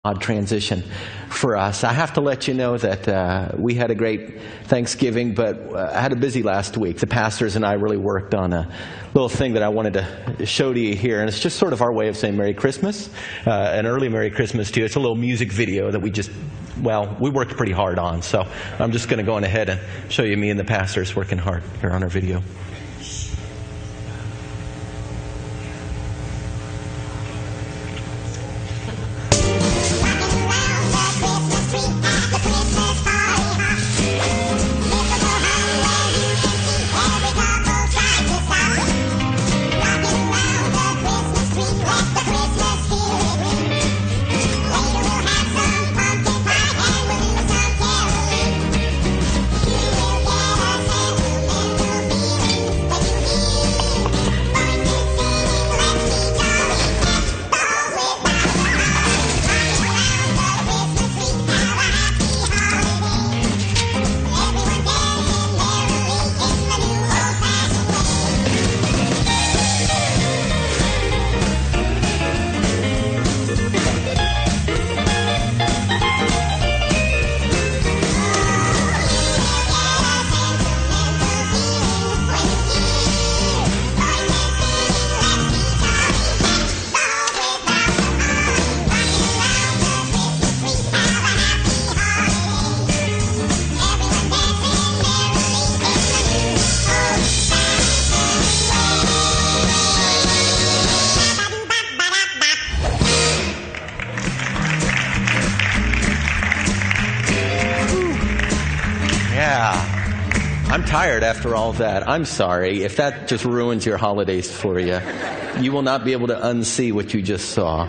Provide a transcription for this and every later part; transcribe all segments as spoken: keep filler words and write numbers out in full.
odd transition for us. I have to let you know that uh, we had a great Thanksgiving, but uh, I had a busy last week. The pastors and I really worked on a little thing that I wanted to show to you here, and it's just sort of our way of saying Merry Christmas, uh, an early Merry Christmas to you. It's a little music video that we just, well, we worked pretty hard on, so I'm just going to go on ahead and show you me and the pastors working hard here on our video. I'm tired after all that. I'm sorry. If that just ruins your holidays for you, you will not be able to unsee what you just saw.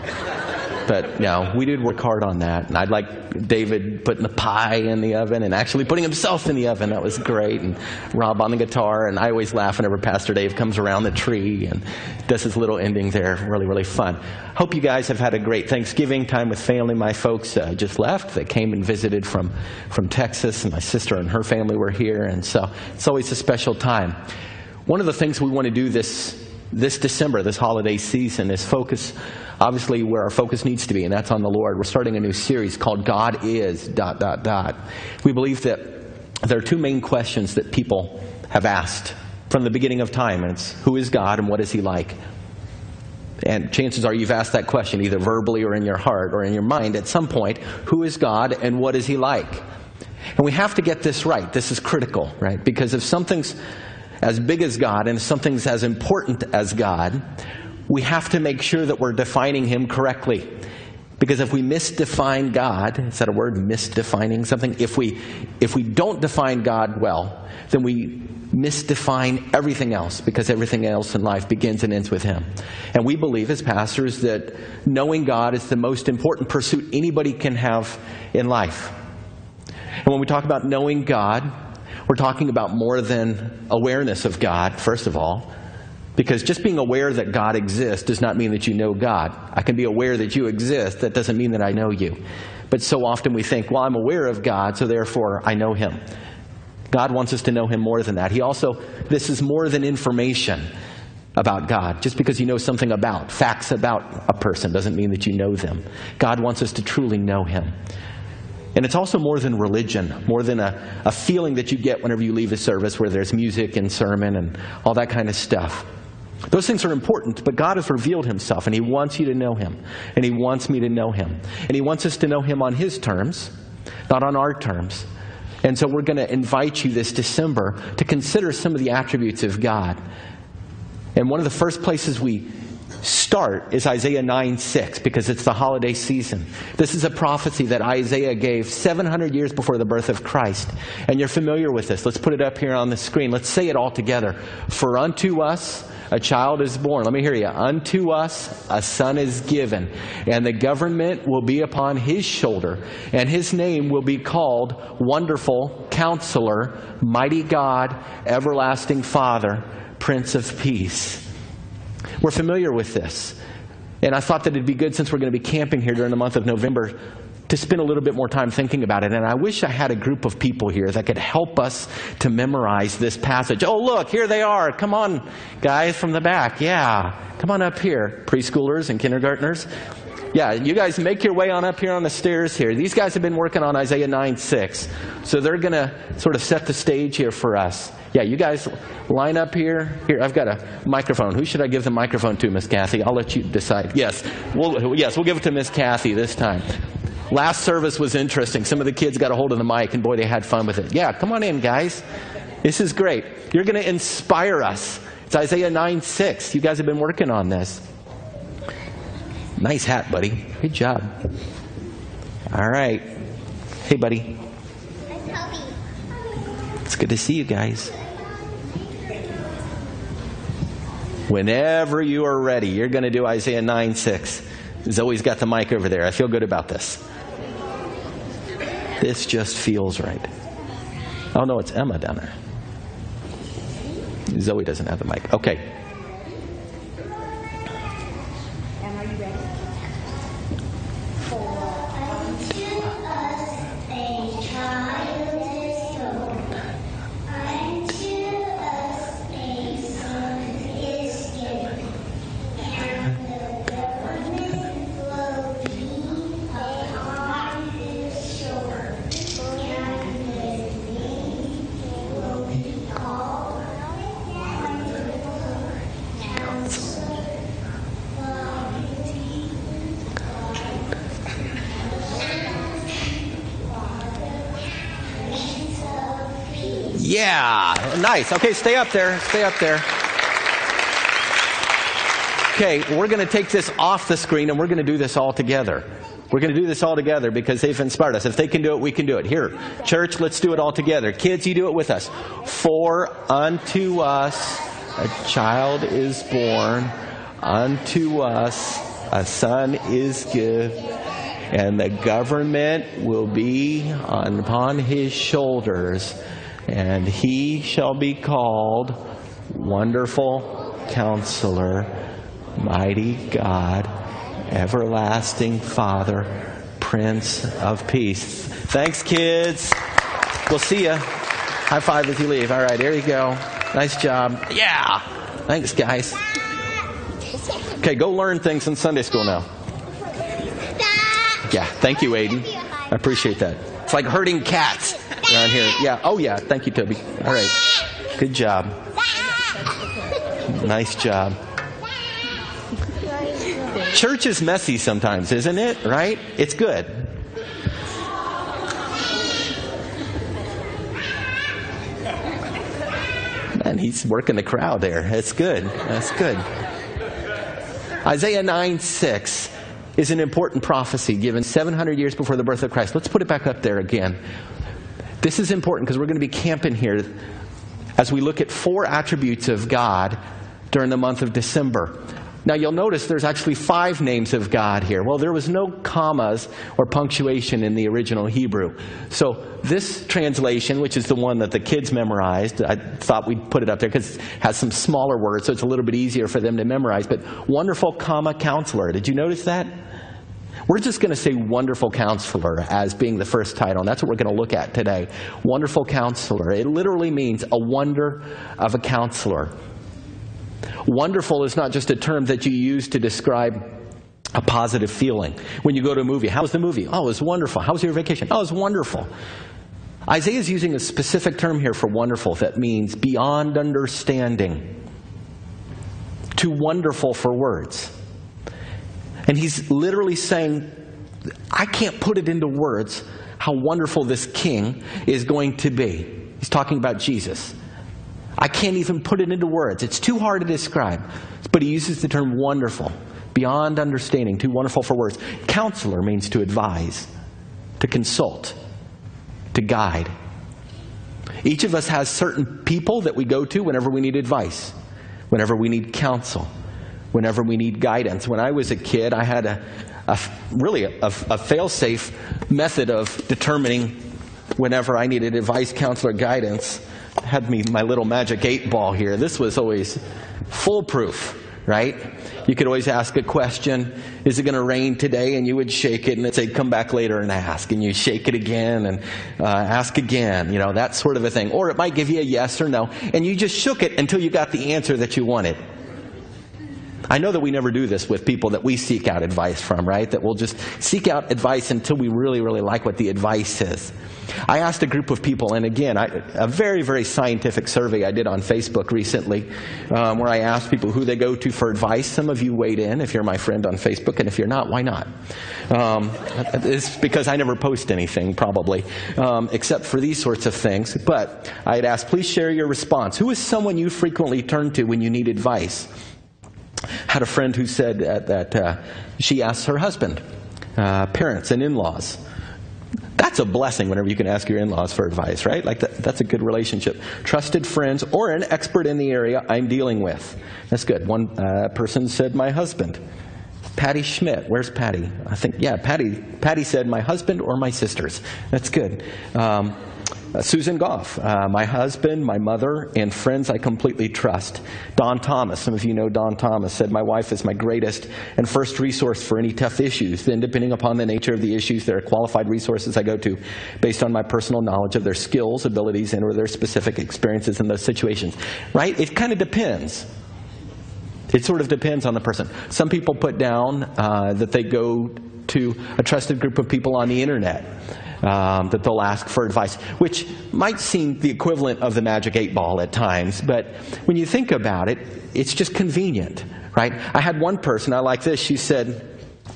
But no, we did work hard on that. And I'd like David putting the pie in the oven and actually putting himself in the oven. That was great. And Rob on the guitar. And I always laugh whenever Pastor Dave comes around the tree and does his little ending there. Really, really fun. Hope you guys have had a great Thanksgiving time with family. My folks uh, just left. They came and visited from, from Texas. And my sister and her family were here. And so it's always a special time. One of the things we want to do this This December, this holiday season, is focus, obviously, where our focus needs to be, and that's on the Lord. We're starting a new series called God Is, dot, dot, dot. We believe that there are two main questions that people have asked from the beginning of time, and it's who is God and what is He like? And chances are you've asked that question either verbally or in your heart or in your mind at some point. Who is God and what is He like? And we have to get this right. This is critical, right? Because if something's as big as God and something's as important as God, we have to make sure that we're defining Him correctly. Because if we misdefine God, is that a word, misdefining something? If we if we don't define God well, then we misdefine everything else, because everything else in life begins and ends with Him. And we believe as pastors that knowing God is the most important pursuit anybody can have in life. And when we talk about knowing God, we're talking about more than awareness of God, first of all, because just being aware that God exists does not mean that you know God. I can be aware that you exist. That doesn't mean that I know you. But so often we think, well, I'm aware of God, so therefore I know Him. God wants us to know Him more than that. He also, this is more than information about God. Just because you know something about, facts about a person doesn't mean that you know them. God wants us to truly know Him. And it's also more than religion, more than a, a feeling that you get whenever you leave a service where there's music and sermon and all that kind of stuff. Those things are important, but God has revealed Himself, and He wants you to know Him, and He wants me to know Him. And He wants us to know Him on His terms, not on our terms. And so we're going to invite you this December to consider some of the attributes of God. And one of the first places we start is Isaiah nine six, because it's the holiday season. This is a prophecy that Isaiah gave seven hundred years before the birth of Christ. And you're familiar with this. Let's put it up here on the screen. Let's say it all together. For unto us a child is born. Let me hear you. Unto us a son is given, and the government will be upon His shoulder, and His name will be called Wonderful Counselor, Mighty God, Everlasting Father, Prince of Peace. We're familiar with this. And I thought that it'd be good, since we're going to be camping here during the month of November, to spend a little bit more time thinking about it. And I wish I had a group of people here that could help us to memorize this passage. Oh, look, here they are. Come on, guys from the back. Yeah, come on up here, preschoolers and kindergartners. Yeah, you guys make your way on up here on the stairs here. These guys have been working on Isaiah nine six. So they're going to sort of set the stage here for us. Yeah, you guys line up here. Here, I've got a microphone. Who should I give the microphone to, Miss Kathy? I'll let you decide. Yes, we'll, yes, we'll give it to Miss Kathy this time. Last service was interesting. Some of the kids got a hold of the mic, and boy, they had fun with it. Yeah, come on in, guys. This is great. You're going to inspire us. It's Isaiah nine six. You guys have been working on this. Nice hat, buddy. Good job. All right. Hey, buddy. It's good to see you guys. Whenever you are ready, you're going to do Isaiah nine six. Zoe's got the mic over there. I feel good about this. This just feels right. Oh, no, it's Emma down there. Zoe doesn't have the mic. Okay. Yeah, nice. Okay, stay up there. Stay up there. Okay, we're going to take this off the screen and we're going to do this all together. We're going to do this all together because they've inspired us. If they can do it, we can do it. Here, church, let's do it all together. Kids, you do it with us. For unto us a child is born, unto us a son is given, and the government will be on, upon his shoulders. And he shall be called Wonderful Counselor, Mighty God, Everlasting Father, Prince of Peace. Thanks, kids. We'll see you. High five as you leave. All right, there you go. Nice job. Yeah. Thanks, guys. Okay, go learn things in Sunday school now. Yeah, thank you, Aiden. I appreciate that. It's like herding cats around here. Yeah. Oh, yeah. Thank you, Toby. All right. Good job. Nice job. Church is messy sometimes, isn't it? Right? It's good. Man, he's working the crowd there. That's good. That's good. Isaiah nine six is an important prophecy given seven hundred years before the birth of Christ. Let's put it back up there again. This is important because we're going to be camping here as we look at four attributes of God during the month of December. Now, you'll notice there's actually five names of God here. Well, there was no commas or punctuation in the original Hebrew. So this translation, which is the one that the kids memorized, I thought we'd put it up there because it has some smaller words, so it's a little bit easier for them to memorize. But Wonderful, comma, Counselor. Did you notice that? We're just going to say Wonderful Counselor as being the first title, and that's what we're going to look at today. Wonderful Counselor. It literally means a wonder of a counselor. Wonderful is not just a term that you use to describe a positive feeling. When you go to a movie, how was the movie? Oh, it was wonderful. How was your vacation? Oh, it was wonderful. Isaiah is using a specific term here for wonderful that means beyond understanding. Too wonderful for words. And he's literally saying, I can't put it into words how wonderful this king is going to be. He's talking about Jesus. I can't even put it into words. It's too hard to describe. But he uses the term wonderful, beyond understanding, too wonderful for words. Counselor means to advise, to consult, to guide. Each of us has certain people that we go to whenever we need advice, whenever we need counsel, whenever we need guidance. When I was a kid, I had a, a really a, a fail-safe method of determining whenever I needed advice, counsel, or guidance. I had me my little magic eight ball here. This was always foolproof, right? You could always ask a question, is it going to rain today? And you would shake it and it'd say, come back later and ask. And you shake it again and uh, ask again, you know, that sort of a thing. Or it might give you a yes or no. And you just shook it until you got the answer that you wanted. I know that we never do this with people that we seek out advice from, right? That we'll just seek out advice until we really, really like what the advice is. I asked a group of people, and again, I, a very, very scientific survey I did on Facebook recently, um, where I asked people who they go to for advice. Some of you weighed in, if you're my friend on Facebook, and if you're not, why not? Um, it's because I never post anything, probably, um, except for these sorts of things. But I had asked, please share your response. Who is someone you frequently turn to when you need advice? Had a friend who said that, that uh, she asks her husband, uh, parents, and in-laws. That's a blessing whenever you can ask your in-laws for advice, right? Like that, that's a good relationship. Trusted friends or an expert in the area I'm dealing with. That's good. One uh, person said, my husband. Patty Schmidt. Where's Patty? I think, yeah, Patty. Patty said, my husband or my sisters. That's good. Um, Uh, Susan Goff, uh, my husband, my mother, and friends I completely trust. Don Thomas, some of you know Don Thomas, said, my wife is my greatest and first resource for any tough issues. Then, depending upon the nature of the issues, there are qualified resources I go to based on my personal knowledge of their skills, abilities, and or their specific experiences in those situations. Right? It kind of depends. It sort of depends on the person. Some people put down uh, that they go to a trusted group of people on the internet. Um, that they'll ask for advice, which might seem the equivalent of the magic eight ball at times, but when you think about it, it's just convenient, right? I had one person, I like this, she said,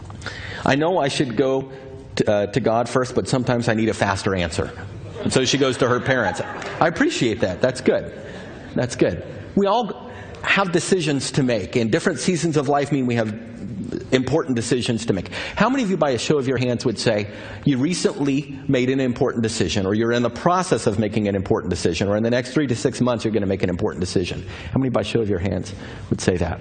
I know I should go to, uh, to God first, but sometimes I need a faster answer. And so she goes to her parents. I appreciate that. That's good. That's good. We all have decisions to make, and different seasons of life mean we have important decisions to make. How many of you, by a show of your hands, would say you recently made an important decision, or you're in the process of making an important decision, or in the next three to six months you're going to make an important decision? How many, by show of your hands, would say that?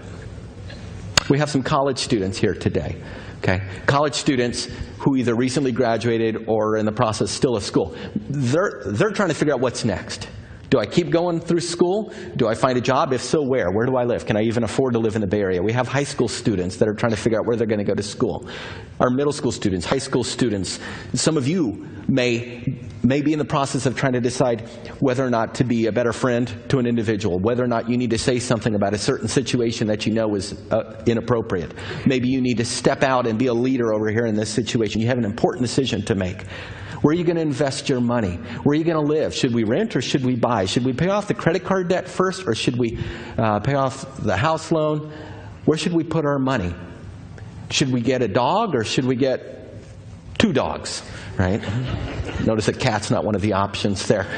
We have some college students here today. Okay, college students who either recently graduated or are in the process still of school. They're, they're trying to figure out what's next. Do I keep going through school? Do I find a job? If so, where? Where do I live? Can I even afford to live in the Bay Area? We have high school students that are trying to figure out where they're going to go to school. Our middle school students, high school students. Some of you may, may be in the process of trying to decide whether or not to be a better friend to an individual, whether or not you need to say something about a certain situation that you know is uh, inappropriate. Maybe you need to step out and be a leader over here in this situation. You have an important decision to make. Where are you going to invest your money? Where are you going to live? Should we rent or should we buy? Should we pay off the credit card debt first, or should we uh, pay off the house loan? Where should we put our money? Should we get a dog or should we get two dogs? Right? Notice that cat's not one of the options there.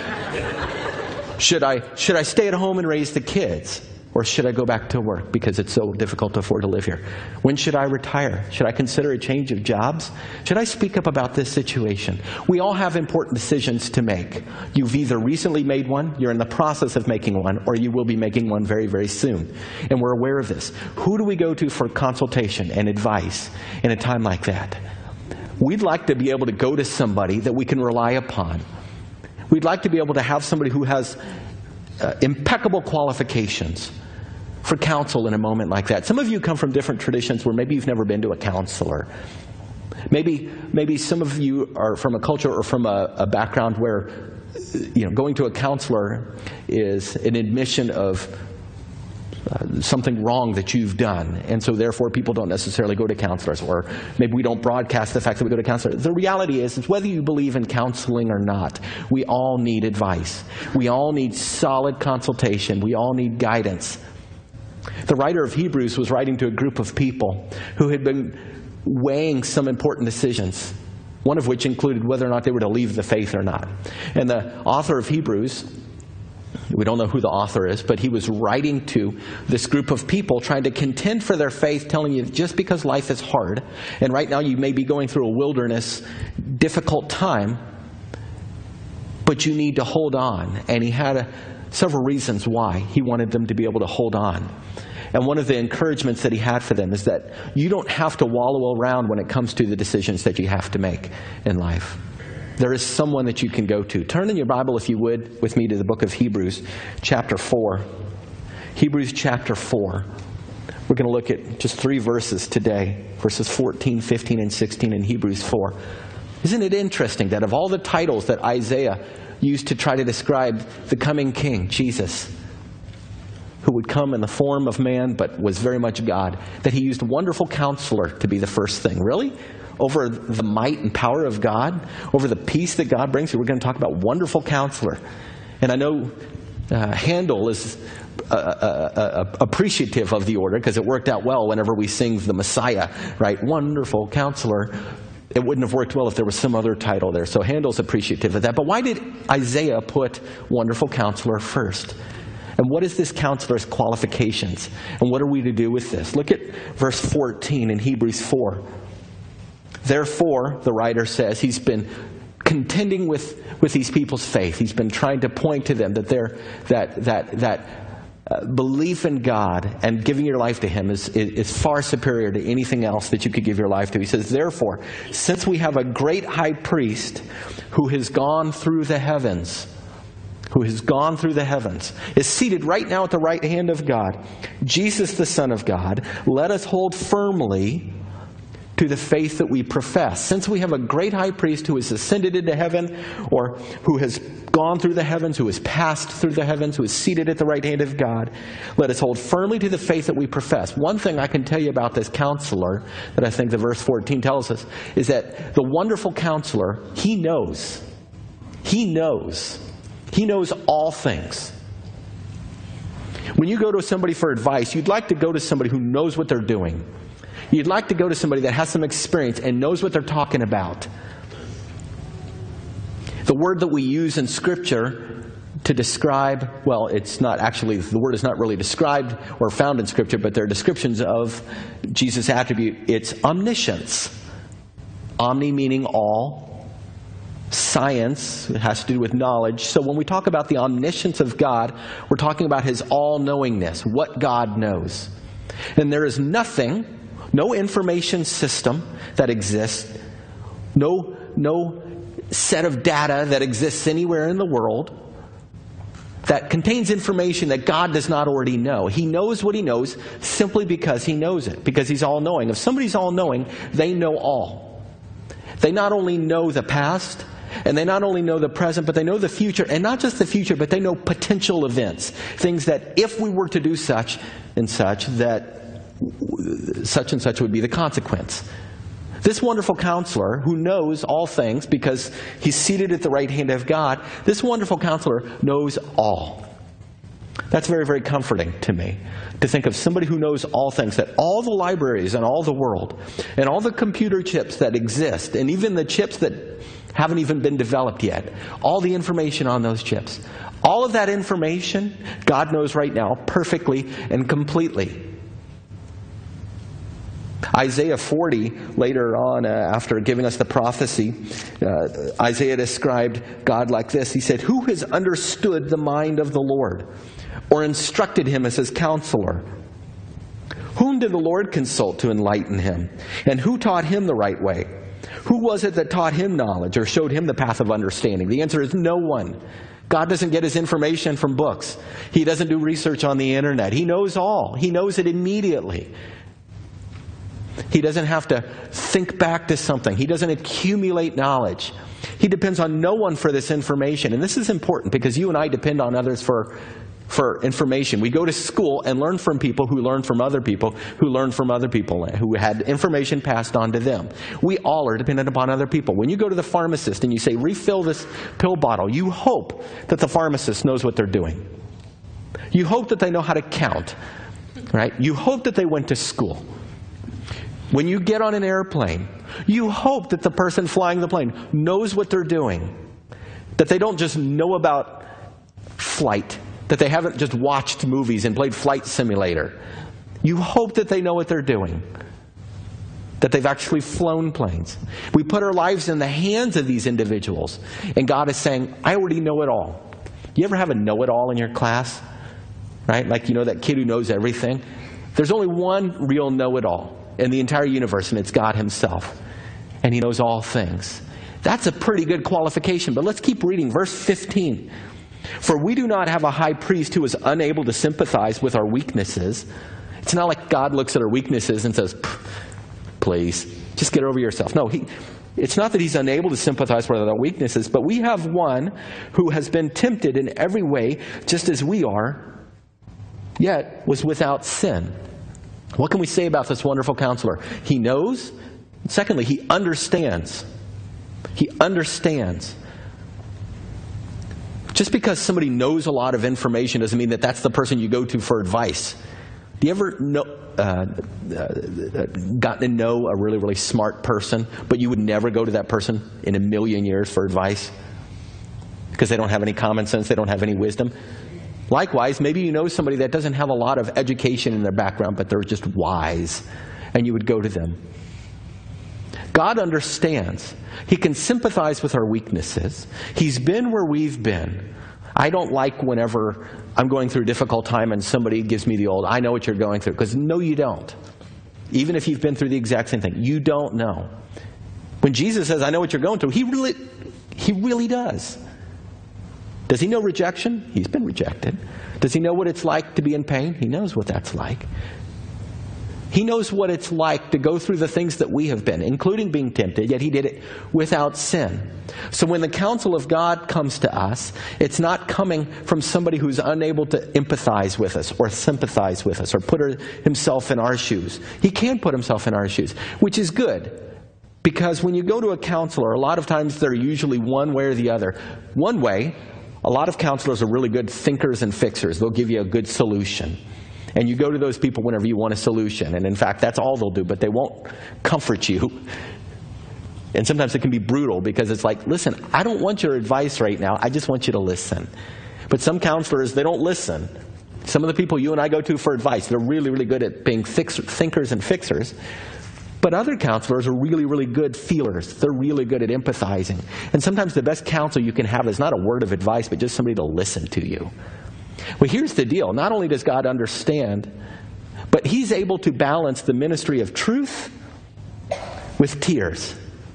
Should I, should I stay at home and raise the kids? Or should I go back to work because it's so difficult to afford to live here? When should I retire? Should I consider a change of jobs? Should I speak up about this situation? We all have important decisions to make. You've either recently made one, you're in the process of making one, or you will be making one very, very soon. And we're aware of this. Who do we go to for consultation and advice in a time like that? We'd like to be able to go to somebody that we can rely upon. We'd like to be able to have somebody who has uh, impeccable qualifications for counsel in a moment like that. Some of you come from different traditions where maybe you've never been to a counselor. Maybe, maybe some of you are from a culture or from a, a background where, you know, going to a counselor is an admission of uh, something wrong that you've done, and so therefore people don't necessarily go to counselors, or maybe we don't broadcast the fact that we go to counselors. The reality is, is whether you believe in counseling or not, we all need advice. We all need solid consultation. We all need guidance. The writer of Hebrews was writing to a group of people who had been weighing some important decisions, one of which included whether or not they were to leave the faith or not. And the author of Hebrews, we don't know who the author is, but he was writing to this group of people trying to contend for their faith, telling you that just because life is hard, and right now you may be going through a wilderness, difficult time, but you need to hold on. And he had a, several reasons why he wanted them to be able to hold on. And one of the encouragements that he had for them is that you don't have to wallow around when it comes to the decisions that you have to make in life. There is someone that you can go to. Turn in your Bible, if you would, with me to the book of Hebrews, chapter four. Hebrews chapter four. We're going to look at just three verses today, verses fourteen, fifteen, and sixteen in Hebrews four. Isn't it interesting that of all the titles that Isaiah used to try to describe the coming king, Jesus, who would come in the form of man but was very much God, that he used Wonderful Counselor to be the first thing. Really? Over the might and power of God? Over the peace that God brings? We're going to talk about Wonderful Counselor. And I know uh, Handel is uh, uh, uh, appreciative of the order because it worked out well whenever we sing the Messiah, right? Wonderful Counselor. It wouldn't have worked well if there was some other title there. So Handel's appreciative of that. But why did Isaiah put Wonderful Counselor first? And what is this counselor's qualifications? And what are we to do with this? Look at verse fourteen in Hebrews four. Therefore, the writer says, he's been contending with, with these people's faith. He's been trying to point to them that they're, that that that uh, belief in God and giving your life to Him is, is, is far superior to anything else that you could give your life to. He says, therefore, since we have a great high priest who has gone through the heavens, who has gone through the heavens, is seated right now at the right hand of God, Jesus the Son of God, let us hold firmly to the faith that we profess. Since we have a great high priest who has ascended into heaven, or who has gone through the heavens, who has passed through the heavens, who is seated at the right hand of God, let us hold firmly to the faith that we profess. One thing I can tell you about this counselor that I think the verse fourteen tells us is that the Wonderful Counselor, he knows. He knows. He knows all things. When you go to somebody for advice, you'd like to go to somebody who knows what they're doing. You'd like to go to somebody that has some experience and knows what they're talking about. The word that we use in Scripture to describe, well, it's not actually, the word is not really described or found in Scripture, but there are descriptions of Jesus' attribute. It's omniscience. Omni meaning all. Science, it has to do with knowledge. So when we talk about the omniscience of God, we're talking about His all-knowingness, what God knows. And there is nothing, no information system that exists, no, no set of data that exists anywhere in the world that contains information that God does not already know. He knows what He knows simply because He knows it, because He's all-knowing. If somebody's all-knowing, they know all. They not only know the past, and they not only know the present, but they know the future. And not just the future, but they know potential events. Things that if we were to do such and such, that such and such would be the consequence. This Wonderful Counselor, who knows all things because He's seated at the right hand of God, this Wonderful Counselor knows all. That's very, very comforting to me, to think of somebody who knows all things, that all the libraries in all the world, and all the computer chips that exist, and even the chips that haven't even been developed yet, all the information on those chips, all of that information, God knows right now perfectly and completely. Isaiah forty, later on, uh, after giving us the prophecy, uh, Isaiah described God like this. He said, "Who has understood the mind of the Lord, or instructed Him as His counselor? Whom did the Lord consult to enlighten Him? And who taught Him the right way? Who was it that taught Him knowledge, or showed Him the path of understanding?" The answer is no one. God doesn't get His information from books. He doesn't do research on the internet. He knows all. He knows it immediately. He doesn't have to think back to something. He doesn't accumulate knowledge. He depends on no one for this information. And this is important because you and I depend on others for, for information. We go to school and learn from people who learn from other people who learn from other people who had information passed on to them. We all are dependent upon other people. When you go to the pharmacist and you say, refill this pill bottle, you hope that the pharmacist knows what they're doing. You hope that they know how to count, right? You hope that they went to school. When you get on an airplane, you hope that the person flying the plane knows what they're doing. That they don't just know about flight. That they haven't just watched movies and played Flight Simulator. You hope that they know what they're doing. That they've actually flown planes. We put our lives in the hands of these individuals. And God is saying, I already know it all. You ever have a know-it-all in your class? Right? Like, you know, that kid who knows everything? There's only one real know-it-all in the entire universe, and it's God Himself. And He knows all things. That's a pretty good qualification. But let's keep reading. Verse fifteen. For we do not have a high priest who is unable to sympathize with our weaknesses. It's not like God looks at our weaknesses and says, please, just get over yourself. No, he, it's not that He's unable to sympathize with our weaknesses, but we have one who has been tempted in every way, just as we are, yet was without sin. What can we say about this wonderful counselor? He knows. Secondly, he understands. He understands. Just because somebody knows a lot of information doesn't mean that that's the person you go to for advice. Do you ever know, uh, uh, gotten to know a really, really smart person, but you would never go to that person in a million years for advice? Because they don't have any common sense, they don't have any wisdom. Likewise, maybe you know somebody that doesn't have a lot of education in their background, but they're just wise, and you would go to them. God understands. He can sympathize with our weaknesses. He's been where we've been. I don't like whenever I'm going through a difficult time and somebody gives me the old, I know what you're going through. Because no, you don't. Even if you've been through the exact same thing, you don't know. When Jesus says, I know what you're going through, he really, he really does. Does he know rejection? He's been rejected. Does he know what it's like to be in pain? He knows what that's like. He knows what it's like to go through the things that we have been, including being tempted, yet he did it without sin. So when the counsel of God comes to us, it's not coming from somebody who's unable to empathize with us or sympathize with us or put himself in our shoes. He can put himself in our shoes, which is good. Because when you go to a counselor, a lot of times they're usually one way or the other. One way, a lot of counselors are really good thinkers and fixers. They'll give you a good solution. And you go to those people whenever you want a solution. And in fact, that's all they'll do, but they won't comfort you. And sometimes it can be brutal because it's like, listen, I don't want your advice right now. I just want you to listen. But some counselors, they don't listen. Some of the people you and I go to for advice, they're really, really good at being fix- thinkers and fixers. But other counselors are really, really good feelers. They're really good at empathizing. And sometimes the best counsel you can have is not a word of advice, but just somebody to listen to you. Well, here's the deal. Not only does God understand, but he's able to balance the ministry of truth with tears.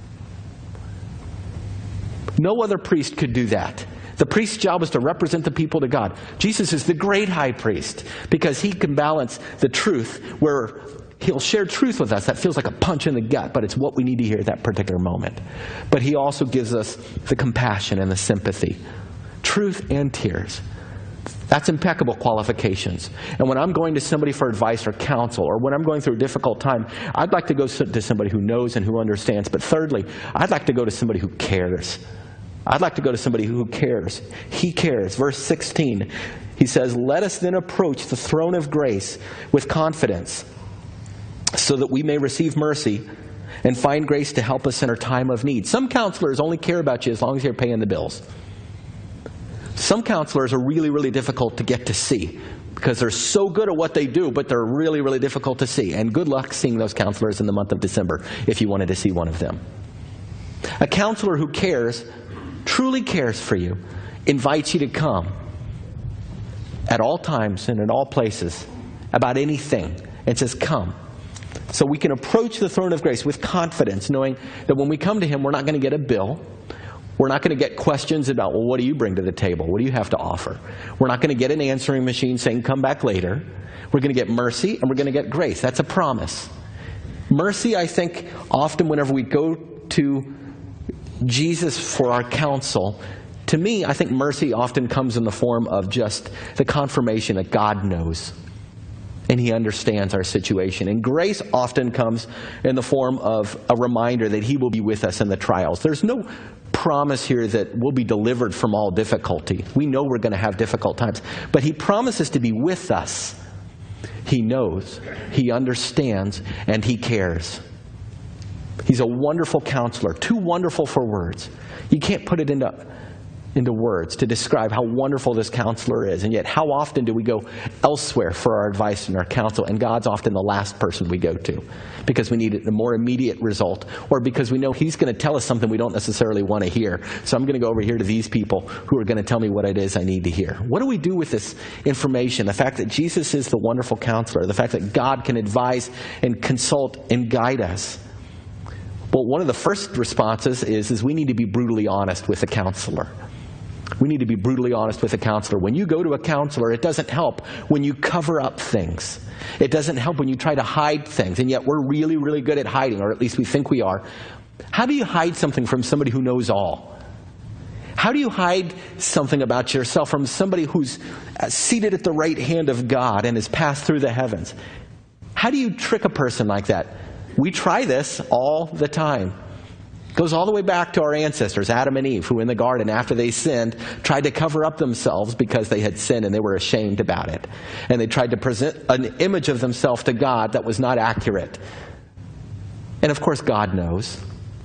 No other priest could do that. The priest's job is to represent the people to God. Jesus is the great high priest because he can balance the truth where he'll share truth with us that feels like a punch in the gut, but it's what we need to hear at that particular moment. But he also gives us the compassion and the sympathy. Truth and tears. That's impeccable qualifications. And when I'm going to somebody for advice or counsel, or when I'm going through a difficult time, I'd like to go to somebody who knows and who understands. But thirdly, I'd like to go to somebody who cares. I'd like to go to somebody who cares. He cares. Verse sixteen, he says, let us then approach the throne of grace with confidence, so that we may receive mercy and find grace to help us in our time of need. Some counselors only care about you as long as you're paying the bills. Some counselors are really, really difficult to get to see because they're so good at what they do, but they're really, really difficult to see. And good luck seeing those counselors in the month of December if you wanted to see one of them. A counselor who cares, truly cares for you, invites you to come at all times and in all places about anything and says, come. So we can approach the throne of grace with confidence, knowing that when we come to him, we're not going to get a bill. We're not going to get questions about, well, what do you bring to the table? What do you have to offer? We're not going to get an answering machine saying, come back later. We're going to get mercy and we're going to get grace. That's a promise. Mercy, I think, often whenever we go to Jesus for our counsel, to me, I think mercy often comes in the form of just the confirmation that God knows and he understands our situation. And grace often comes in the form of a reminder that he will be with us in the trials. There's no promise here that we'll be delivered from all difficulty. We know we're going to have difficult times, but he promises to be with us. He knows, he understands, and he cares. He's a wonderful counselor, too wonderful for words. You can't put it into into words to describe how wonderful this counselor is. And yet, how often do we go elsewhere for our advice and our counsel, and God's often the last person we go to because we need a more immediate result, or because we know he's going to tell us something we don't necessarily want to hear. So I'm going to go over here to these people who are going to tell me what it is I need to hear. What do we do with this information? The fact that Jesus is the wonderful counselor, the fact that God can advise and consult and guide us. Well, one of the first responses is, is we need to be brutally honest with the counselor. We need to be brutally honest with a counselor. When you go to a counselor, it doesn't help when you cover up things. It doesn't help when you try to hide things. And yet we're really, really good at hiding, or at least we think we are. How do you hide something from somebody who knows all? How do you hide something about yourself from somebody who's seated at the right hand of God and has passed through the heavens? How do you trick a person like that? We try this all the time. It goes all the way back to our ancestors, Adam and Eve, who in the garden, after they sinned, tried to cover up themselves because they had sinned and they were ashamed about it. And they tried to present an image of themselves to God that was not accurate. And of course, God knows.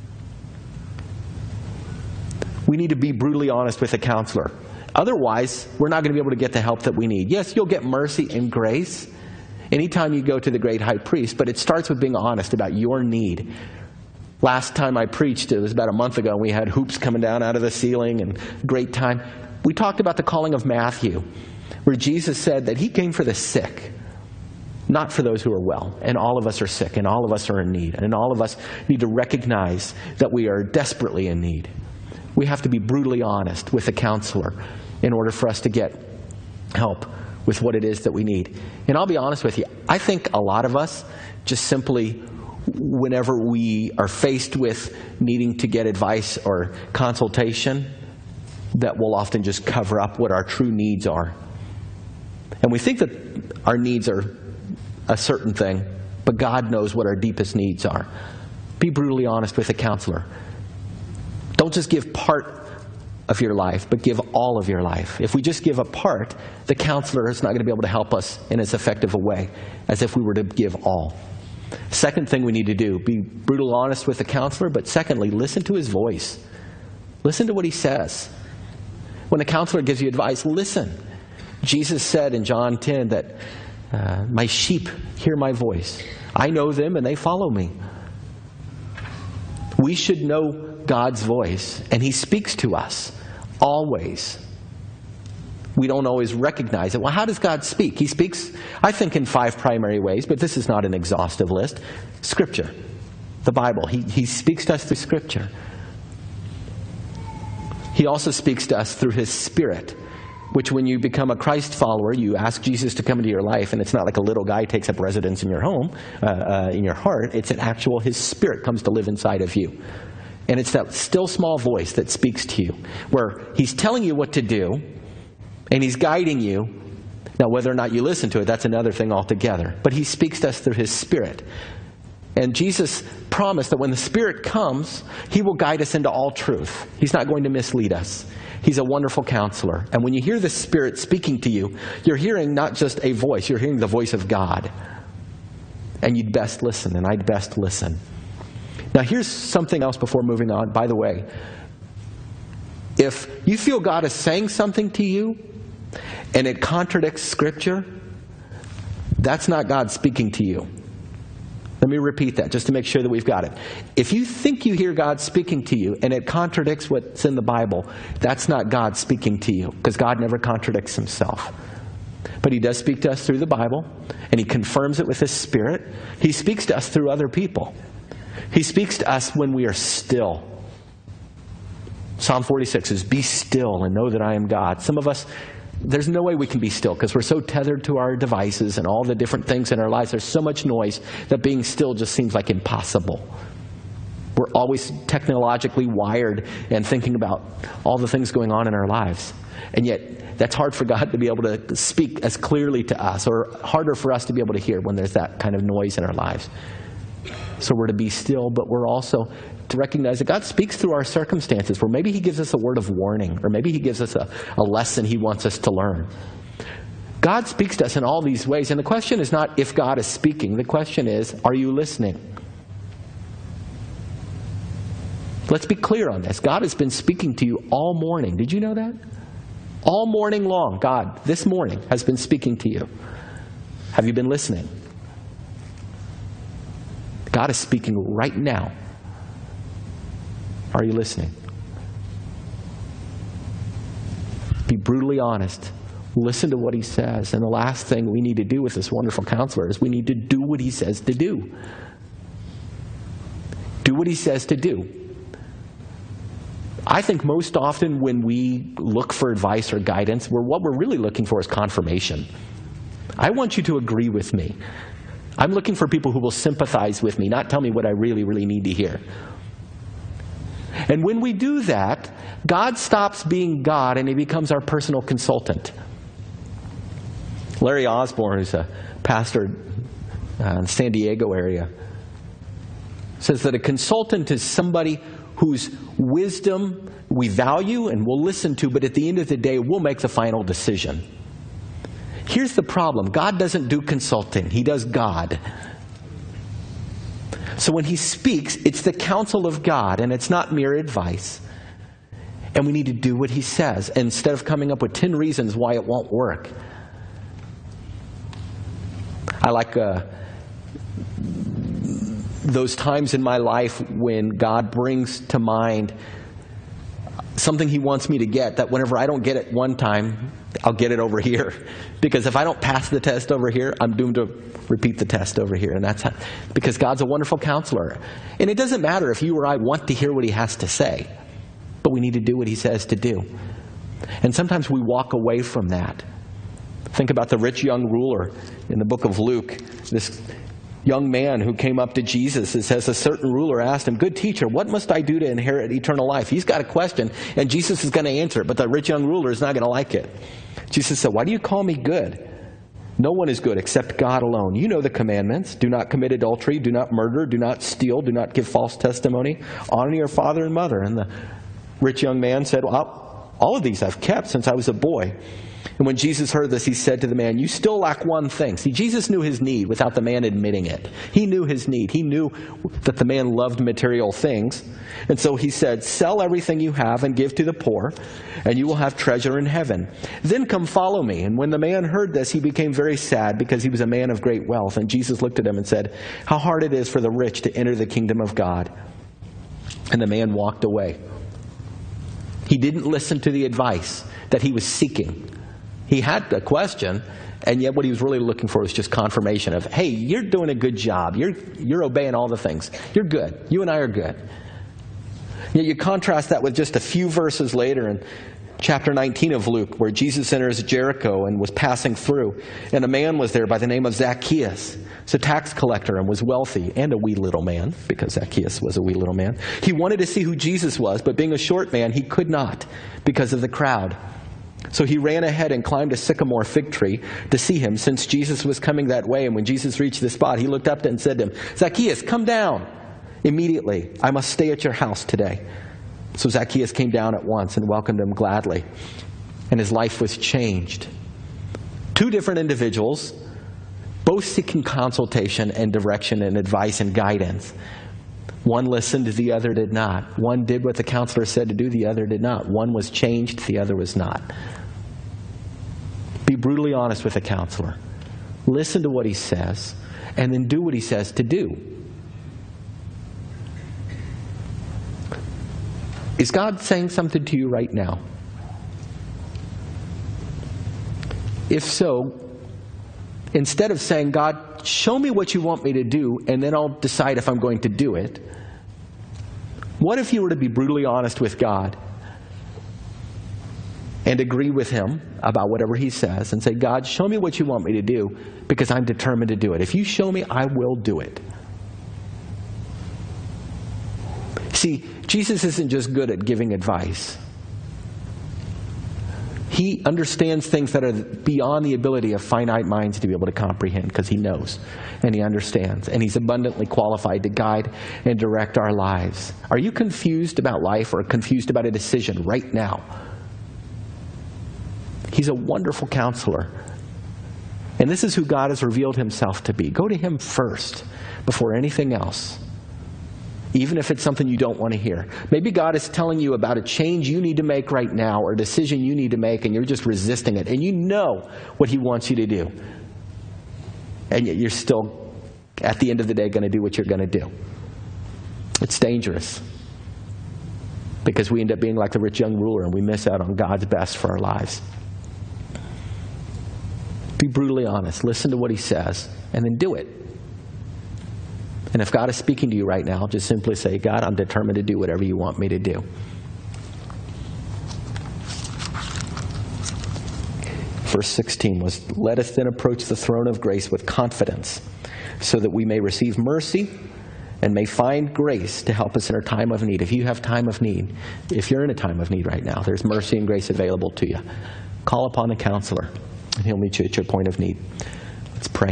We need to be brutally honest with a counselor. Otherwise, we're not going to be able to get the help that we need. Yes, you'll get mercy and grace anytime you go to the great high priest, but it starts with being honest about your need. Last time I preached, it was about a month ago, and we had hoops coming down out of the ceiling and great time. We talked about the calling of Matthew, where Jesus said that he came for the sick, not for those who are well. And all of us are sick, and all of us are in need, and all of us need to recognize that we are desperately in need. We have to be brutally honest with a counselor in order for us to get help with what it is that we need. And I'll be honest with you, I think a lot of us just simply, whenever we are faced with needing to get advice or consultation, that we'll often just cover up what our true needs are. And we think that our needs are a certain thing, but God knows what our deepest needs are. Be brutally honest with a counselor. Don't just give part of your life, but give all of your life. If we just give a part, the counselor is not going to be able to help us in as effective a way as if we were to give all. Second thing we need to do, be brutally honest with the counselor, but secondly, listen to his voice. Listen to what he says. When a counselor gives you advice, listen. Jesus said in John ten that uh, my sheep hear my voice. I know them and they follow me. We should know God's voice, and he speaks to us always. We don't always recognize it. Well, how does God speak? He speaks, I think, in five primary ways, but this is not an exhaustive list. Scripture, the Bible. He, he speaks to us through Scripture. He also speaks to us through his Spirit, which when you become a Christ follower, you ask Jesus to come into your life, and it's not like a little guy takes up residence in your home, uh, uh, in your heart. It's an actual, his Spirit comes to live inside of you. And it's that still small voice that speaks to you, where he's telling you what to do, and he's guiding you. Now, whether or not you listen to it, that's another thing altogether. But he speaks to us through his Spirit. And Jesus promised that when the Spirit comes, he will guide us into all truth. He's not going to mislead us. He's a wonderful counselor. And when you hear the Spirit speaking to you, you're hearing not just a voice, you're hearing the voice of God. And you'd best listen, and I'd best listen. Now, here's something else before moving on. By the way, if you feel God is saying something to you, and it contradicts Scripture, that's not God speaking to you. Let me repeat that just to make sure that we've got it. If you think you hear God speaking to you and it contradicts what's in the Bible, that's not God speaking to you, because God never contradicts himself. But he does speak to us through the Bible, and he confirms it with his Spirit. He speaks to us through other people. He speaks to us when we are still. Psalm forty-six is, be still and know that I am God. Some of us, there's no way we can be still because we're so tethered to our devices and all the different things in our lives. There's so much noise that being still just seems like impossible. We're always technologically wired and thinking about all the things going on in our lives. And yet, that's hard for God to be able to speak as clearly to us, or harder for us to be able to hear when there's that kind of noise in our lives. So we're to be still, but we're also to recognize that God speaks through our circumstances, where maybe he gives us a word of warning, or maybe he gives us a, a lesson he wants us to learn. God speaks to us in all these ways, and the question is not if God is speaking. The question is, are you listening? Let's be clear on this. God has been speaking to you all morning. Did you know that? All morning long, God, this morning, has been speaking to you. Have you been listening? God is speaking right now. Are you listening? Be brutally honest. Listen to what he says. And the last thing we need to do with this wonderful counselor is we need to do what he says to do. Do what he says to do. I think most often when we look for advice or guidance, we're, what we're really looking for is confirmation. I want you to agree with me. I'm looking for people who will sympathize with me, not tell me what I really, really need to hear. And when we do that, God stops being God and he becomes our personal consultant. Larry Osborne, who's a pastor uh, in the San Diego area, says that a consultant is somebody whose wisdom we value and will listen to, but at the end of the day, we'll make the final decision. Here's the problem. God doesn't do consulting. He does God. So when he speaks, it's the counsel of God, and it's not mere advice. And we need to do what he says, instead of coming up with ten reasons why it won't work. I like uh, those times in my life when God brings to mind something he wants me to get, that whenever I don't get it one time, I'll get it over here. Because if I don't pass the test over here, I'm doomed to repeat the test over here. And that's how, because God's a wonderful counselor. And it doesn't matter if you or I want to hear what he has to say, but we need to do what he says to do. And sometimes we walk away from that. Think about the rich young ruler in the book of Luke. This young man who came up to Jesus, it says a certain ruler asked him, "Good teacher, what must I do to inherit eternal life?" He's got a question, and Jesus is going to answer it, but the rich young ruler is not going to like it. Jesus said, "Why do you call me good? No one is good except God alone. You know the commandments. Do not commit adultery, do not murder, do not steal, do not give false testimony, honor your father and mother." And the rich young man said, "Well, all of these I've kept since I was a boy." And when Jesus heard this, he said to the man, "You still lack one thing." See, Jesus knew his need without the man admitting it. He knew his need. He knew that the man loved material things. And so he said, "Sell everything you have and give to the poor, and you will have treasure in heaven. Then come follow me." And when the man heard this, he became very sad because he was a man of great wealth. And Jesus looked at him and said, "How hard it is for the rich to enter the kingdom of God." And the man walked away. He didn't listen to the advice that he was seeking. He had a question, and yet what he was really looking for was just confirmation of, hey, you're doing a good job. You're, you're obeying all the things. You're good. You and I are good. Yet you contrast that with just a few verses later in chapter nineteen of Luke, where Jesus enters Jericho and was passing through, and a man was there by the name of Zacchaeus. He's a tax collector and was wealthy, and a wee little man, because Zacchaeus was a wee little man. He wanted to see who Jesus was, but being a short man, he could not because of the crowd. So he ran ahead and climbed a sycamore fig tree to see him, since Jesus was coming that way. And when Jesus reached the spot, he looked up and said to him, "Zacchaeus, come down immediately. I must stay at your house today." So Zacchaeus came down at once and welcomed him gladly. And his life was changed. Two different individuals, both seeking consultation and direction and advice and guidance. One listened, the other did not. One did what the counselor said to do, the other did not. One was changed, the other was not. Be brutally honest with a counselor. Listen to what he says, and then do what he says to do. Is God saying something to you right now? If so, instead of saying, "God, show me what you want me to do, and then I'll decide if I'm going to do it," what if you were to be brutally honest with God and agree with him about whatever he says and say, "God, show me what you want me to do, because I'm determined to do it. If you show me, I will do it." See, Jesus isn't just good at giving advice. He understands things that are beyond the ability of finite minds to be able to comprehend, because he knows and he understands, and he's abundantly qualified to guide and direct our lives. Are you confused about life or confused about a decision right now? He's a wonderful counselor. And this is who God has revealed himself to be. Go to him first before anything else, even if it's something you don't want to hear. Maybe God is telling you about a change you need to make right now, or a decision you need to make, and you're just resisting it. And you know what he wants you to do. And yet you're still, at the end of the day, going to do what you're going to do. It's dangerous, because we end up being like the rich young ruler, and we miss out on God's best for our lives. Be brutally honest. Listen to what he says, and then do it. And if God is speaking to you right now, just simply say, "God, I'm determined to do whatever you want me to do." Verse sixteen was, "Let us then approach the throne of grace with confidence, so that we may receive mercy and may find grace to help us in our time of need. If you have time of need, if you're in a time of need right now, there's mercy and grace available to you. Call upon a counselor, and he'll meet you at your point of need. Let's pray.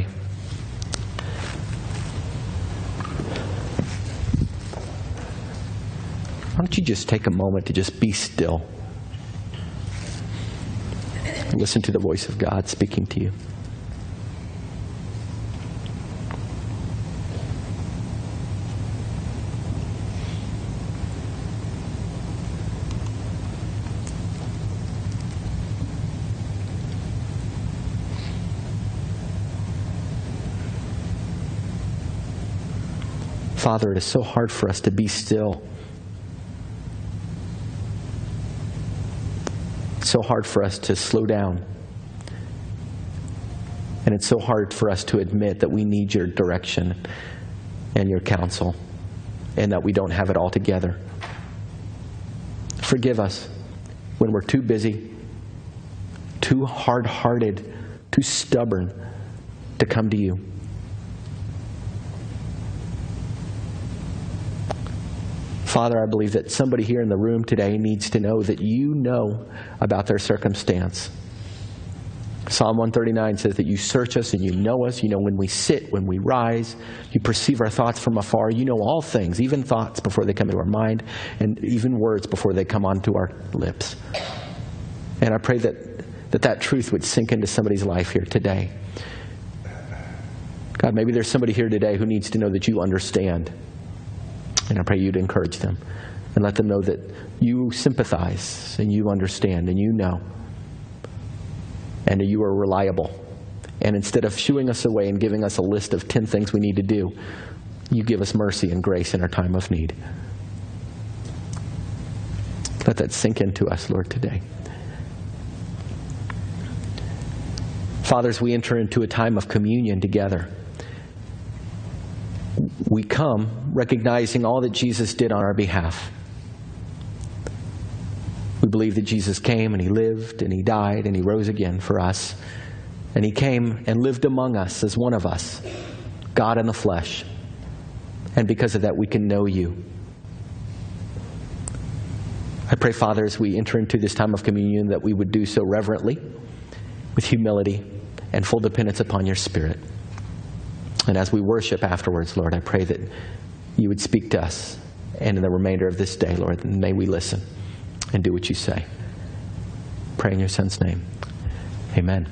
Why don't you just take a moment to just be still? Listen to the voice of God speaking to you. Father, it is so hard for us to be still. It's so hard for us to slow down. And it's so hard for us to admit that we need your direction and your counsel, and that we don't have it all together. Forgive us when we're too busy, too hard-hearted, too stubborn to come to you. Father, I believe that somebody here in the room today needs to know that you know about their circumstance. Psalm one thirty-nine says that you search us and you know us. You know when we sit, when we rise. You perceive our thoughts from afar. You know all things, even thoughts before they come into our mind, and even words before they come onto our lips. And I pray that that, that truth would sink into somebody's life here today. God, maybe there's somebody here today who needs to know that you understand. And I pray you'd encourage them and let them know that you sympathize and you understand and you know. And that you are reliable. And instead of shooing us away and giving us a list of ten things we need to do, you give us mercy and grace in our time of need. Let that sink into us, Lord, today. Fathers, we enter into a time of communion together. We come recognizing all that Jesus did on our behalf. We believe that Jesus came and he lived and he died and he rose again for us. And he came and lived among us as one of us, God in the flesh. And because of that, we can know you. I pray, Father, as we enter into this time of communion, that we would do so reverently, with humility and full dependence upon your Spirit. And as we worship afterwards, Lord, I pray that you would speak to us. And in the remainder of this day, Lord, may we listen and do what you say. Pray in your Son's name. Amen.